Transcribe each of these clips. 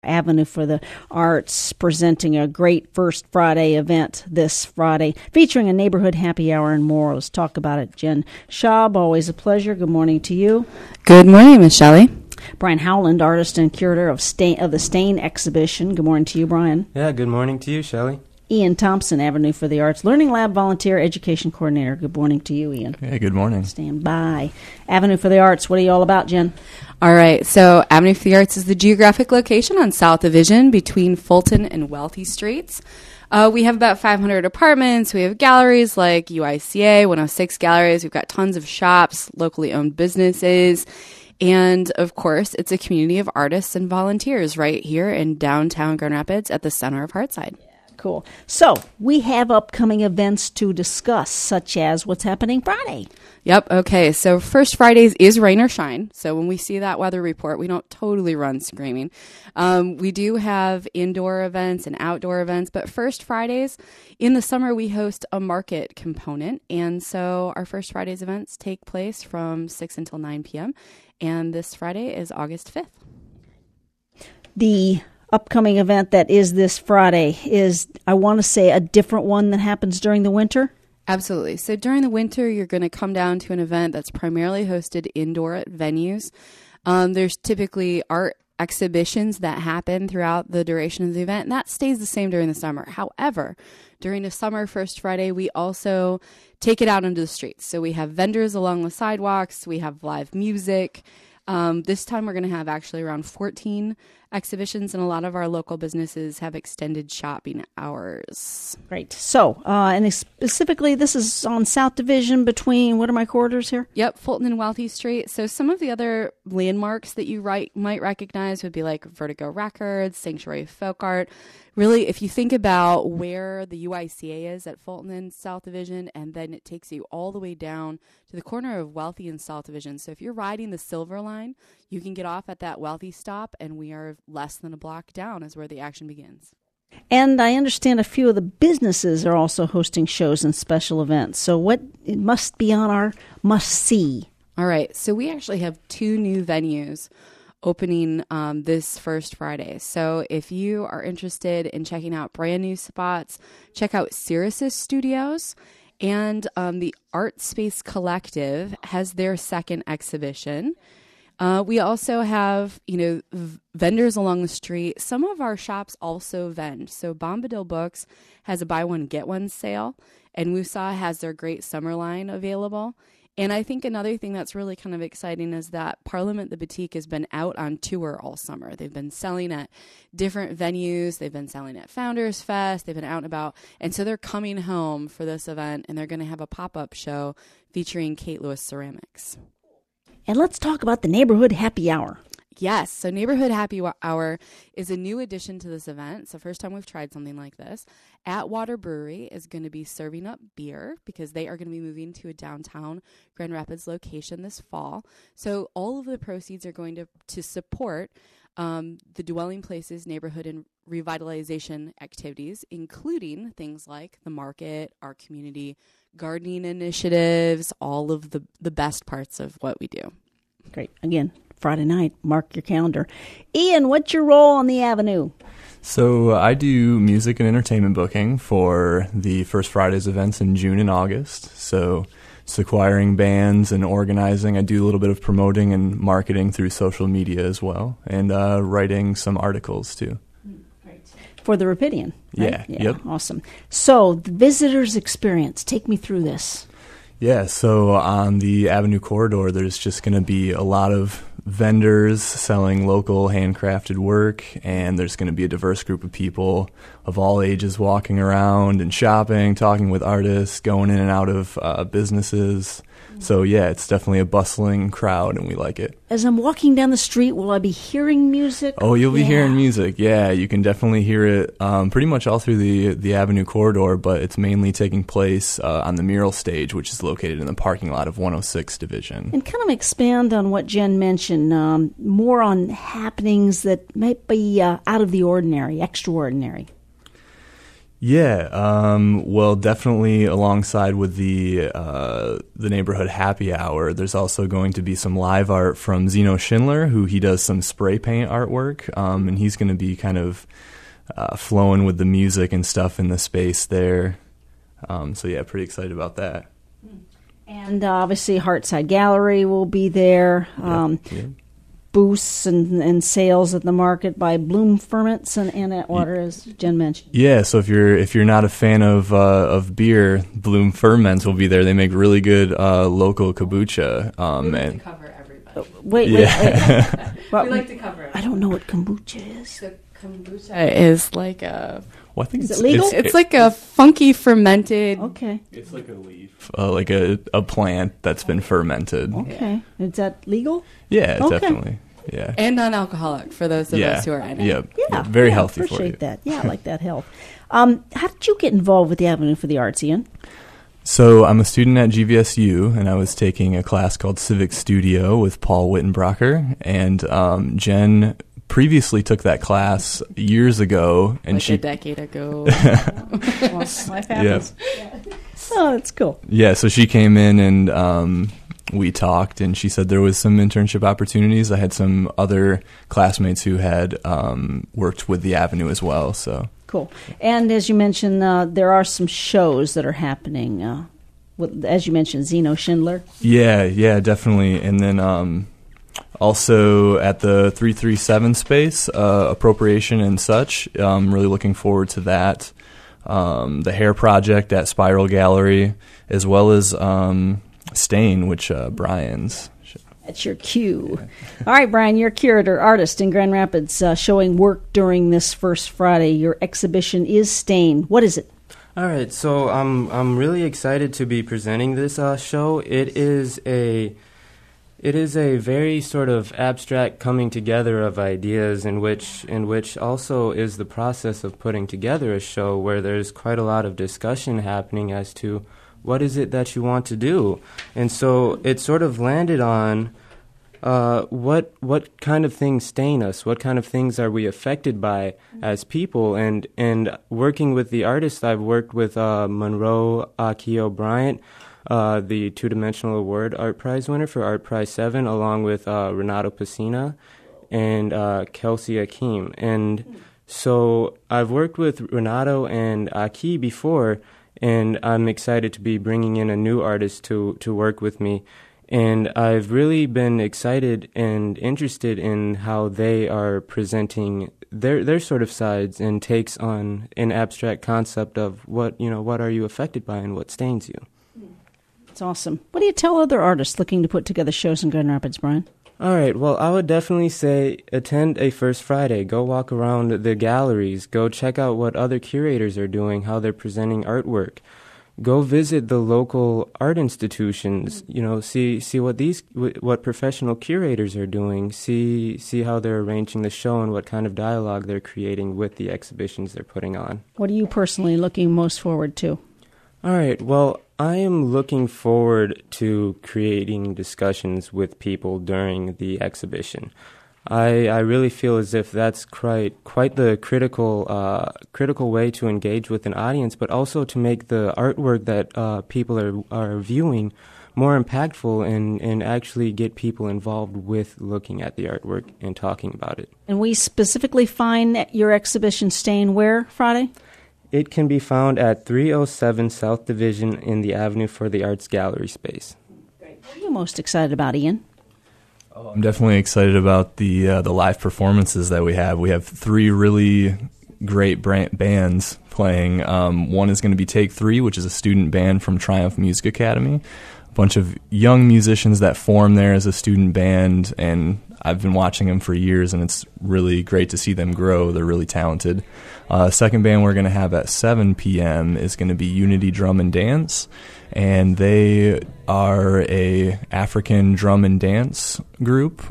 Avenue for the Arts presenting a great First Friday event this Friday featuring a neighborhood happy hour and more. Let's talk about it. Jen Schaub, always a pleasure. Good morning to you. Good morning, Miss Shelley. Brian Howland, artist and curator of the Stain exhibition. Good morning to you, Brian. Yeah, good morning to you, Shelley. Ian Thompson, Avenue for the Arts Learning Lab volunteer education coordinator. Good morning to you, Ian. Hey, good morning. Stand by. Avenue for the Arts, what are you all about, Jen? All right, so Avenue for the Arts is the geographic location on South Division between Fulton and Wealthy Streets. We have about 500 apartments. We have galleries like UICA, 106 galleries. We've got tons of shops, locally owned businesses. And, of course, it's a community of artists and volunteers right here in downtown Grand Rapids at the center of Hartside. Cool. So we have upcoming events to discuss, such as what's happening Friday. Yep. Okay. So First Fridays is rain or shine. So when we see that weather report, we don't totally run screaming. We do have indoor events and outdoor events, but First Fridays in the summer, we host a market component. And so our First Fridays events take place from 6 until 9 p.m. And this Friday is August 5th. The upcoming event that is this Friday is, I want to say, a different one that happens during the winter? Absolutely. So during the winter, you're going to come down to an event that's primarily hosted indoor at venues. There's typically art exhibitions that happen throughout the duration of the event, and that stays the same during the summer. However, during the summer First Friday, we also take it out into the streets. So we have vendors along the sidewalks. We have live music. This time we're going to have actually around 14 exhibitions, and a lot of our local businesses have extended shopping hours. Great. So, and specifically, this is on South Division between, what are my corridors here? Yep, Fulton and Wealthy Street. So some of the other landmarks that you might recognize would be like Vertigo Records, Sanctuary of Folk Art. Really, if you think about where the UICA is at Fulton and South Division, and then it takes you all the way down to the corner of Wealthy and South Division. So if you're riding the Silver Line, you can get off at that Wealthy stop, and we are less than a block down is where the action begins. And I understand a few of the businesses are also hosting shows and special events. So what it must be on our must-see? All right. So we actually have 2 new venues opening this First Friday. So if you are interested in checking out brand new spots, check out Sirius Studios. And the Art Space Collective has their second exhibition. We also have, vendors along the street. Some of our shops also vend. So Bombadil Books has a buy one, get one sale. And Wusa has their great summer line available. And I think another thing that's really kind of exciting is that Parliament the Boutique has been out on tour all summer. They've been selling at different venues. They've been selling at Founders Fest. They've been out and about. And so they're coming home for this event, and they're going to have a pop-up show featuring Kate Lewis Ceramics. And let's talk about the Neighborhood Happy Hour. Yes, so Neighborhood Happy Hour is a new addition to this event. It's the first time we've tried something like this. Atwater Brewery is going to be serving up beer because they are going to be moving to a downtown Grand Rapids location this fall. So all of the proceeds are going to support the Dwelling Places neighborhood and revitalization activities, including things like the market, our community gardening initiatives, all of the best parts of what we do. Great. Again, Friday night, mark your calendar. Ian, what's your role on the Avenue? So I do music and entertainment booking for the First Fridays events in June and August. So it's acquiring bands and organizing. I do a little bit of promoting and marketing through social media as well, and writing some articles too. For the Rapidian, right? Yeah. Yep. Awesome. So the visitor's experience, take me through this. Yeah, so on the Avenue corridor, there's just going to be a lot of vendors selling local handcrafted work, and there's going to be a diverse group of people of all ages walking around and shopping, talking with artists, going in and out of businesses. So, yeah, it's definitely a bustling crowd, and we like it. As I'm walking down the street, will I be hearing music? Oh, you'll be hearing music. Yeah, you can definitely hear it pretty much all through the Avenue corridor, but it's mainly taking place on the mural stage, which is located in the parking lot of 106 Division. And kind of expand on what Jen mentioned, more on happenings that might be out of the ordinary, extraordinary. Yeah, well, definitely alongside with the neighborhood happy hour, there's also going to be some live art from Zeno Schindler, who he does some spray paint artwork, and he's going to be kind of flowing with the music and stuff in the space there. So yeah, pretty excited about that. And obviously, Heartside Gallery will be there. Yeah. Booths and sales at the market by Bloom Ferments and Atwater, as Jen mentioned. Yeah, so if you're not a fan of beer, Bloom Ferments will be there. They make really good local kombucha. We like to cover everybody. Wait. We like to cover it. I don't know what kombucha is. So kombucha is like a... Well, I think Is it legal? It's like a funky fermented... Okay. It's like a leaf, like a plant that's been fermented. Okay. Is that legal? Yeah, Okay. definitely. Yeah. And non-alcoholic for those of us who are in it. Yep. Yeah. Very yeah, healthy for you. Appreciate that. Yeah, I like that health. How did you get involved with the Avenue for the Arts, Ian? So I'm a student at GVSU, and I was taking a class called Civic Studio with Paul Wittenbrocker, and Jen previously took that class years ago, and Like she a decade ago. Life happens. Yeah. Oh, that's cool. Yeah, so she came in and we talked, and she said there was some internship opportunities. I had some other classmates who had worked with the Avenue as well. So Cool. And as you mentioned, there are some shows that are happening. As you mentioned, Zeno Schindler. yeah, definitely. And then also at the 337 space, appropriation and such. Really looking forward to that. The Hair Project at Spiral Gallery, as well as Stain, which Brian's. That's your cue. Yeah. All right, Brian, you're a curator, artist in Grand Rapids, showing work during this first Friday. Your exhibition is Stain. What is it? All right, so I'm really excited to be presenting this show. It is a very sort of abstract coming together of ideas in which also is the process of putting together a show where there's quite a lot of discussion happening as to what is it that you want to do. And so it sort of landed on what kind of things stain us, what kind of things are we affected by as people. And working with the artists, I've worked with Monroe Akio Bryant, the two-dimensional award art prize winner for Art Prize 7, along with Renato Pacina and Kelsey Akeem. And so I've worked with Renato and Aki before, and I'm excited to be bringing in a new artist to work with me. And I've really been excited and interested in how they are presenting their sort of sides and takes on an abstract concept of what are you affected by and what stains you. It's awesome. What do you tell other artists looking to put together shows in Grand Rapids, Brian? All right, well, I would definitely say attend a First Friday. Go walk around the galleries. Go check out what other curators are doing, how they're presenting artwork. Go visit the local art institutions, see what professional curators are doing, see how they're arranging the show and what kind of dialogue they're creating with the exhibitions they're putting on. What are you personally looking most forward to? All right, well, I am looking forward to creating discussions with people during the exhibition. I really feel as if that's quite the critical way to engage with an audience, but also to make the artwork that people are viewing more impactful and actually get people involved with looking at the artwork and talking about it. And we specifically find your exhibition Stain where, Friday? It can be found at 307 South Division in the Avenue for the Arts Gallery space. What are you most excited about, Ian? I'm definitely excited about the live performances that we have. We have 3 really great bands playing. One is going to be Take 3, which is a student band from Triumph Music Academy. A bunch of young musicians that form there as a student band, and I've been watching them for years, and it's really great to see them grow. They're really talented. Second band we're going to have at 7 p.m. is going to be Unity Drum and Dance, and they are a African drum and dance group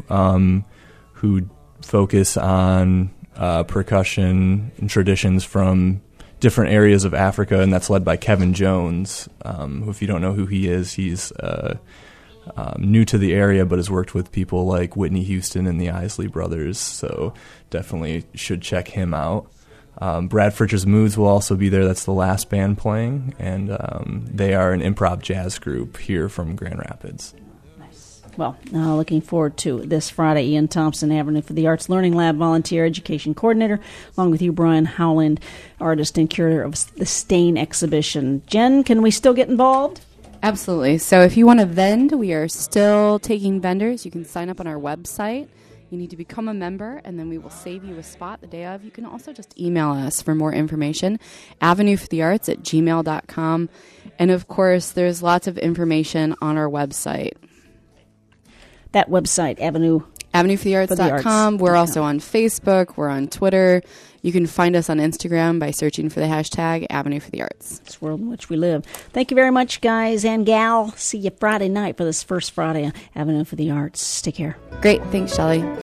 who focus on percussion and traditions from different areas of Africa, and that's led by Kevin Jones, who, if you don't know who he is, he's new to the area but has worked with people like Whitney Houston and the Isley Brothers, so definitely should check him out. Brad Fritcher's Moods will also be there. That's the last band playing, and they are an improv jazz group here from Grand Rapids. Well, looking forward to this Friday. Ian Thompson, Avenue for the Arts Learning Lab Volunteer Education Coordinator, along with you, Brian Howland, artist and curator of the Stain exhibition. Jen, can we still get involved? Absolutely. So if you want to vend, we are still taking vendors. You can sign up on our website. You need to become a member, and then we will save you a spot the day of. You can also just email us for more information, avenueforthearts@gmail.com. And, of course, there's lots of information on our website. That website, avenueforthearts.com. We're also on Facebook. We're on Twitter. You can find us on Instagram by searching for the hashtag Avenue for the Arts. This world in which we live. Thank you very much, guys and gal. See you Friday night for this first Friday, Avenue for the Arts. Take care. Great. Thanks, Shelley.